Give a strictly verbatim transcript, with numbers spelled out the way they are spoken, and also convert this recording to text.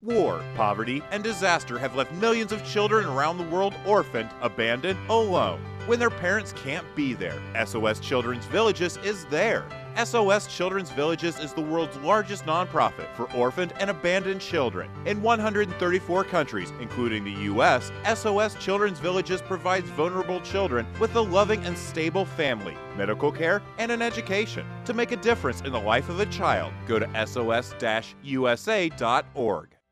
War, poverty, and disaster have left millions of children around the world orphaned, abandoned, alone. When their parents can't be there, S O S Children's Villages is there. S O S Children's Villages is the world's largest nonprofit for orphaned and abandoned children. In one hundred thirty-four countries, including the U S, S O S Children's Villages provides vulnerable children with a loving and stable family, medical care, and an education. To make a difference in the life of a child, go to S O S U S A dot org.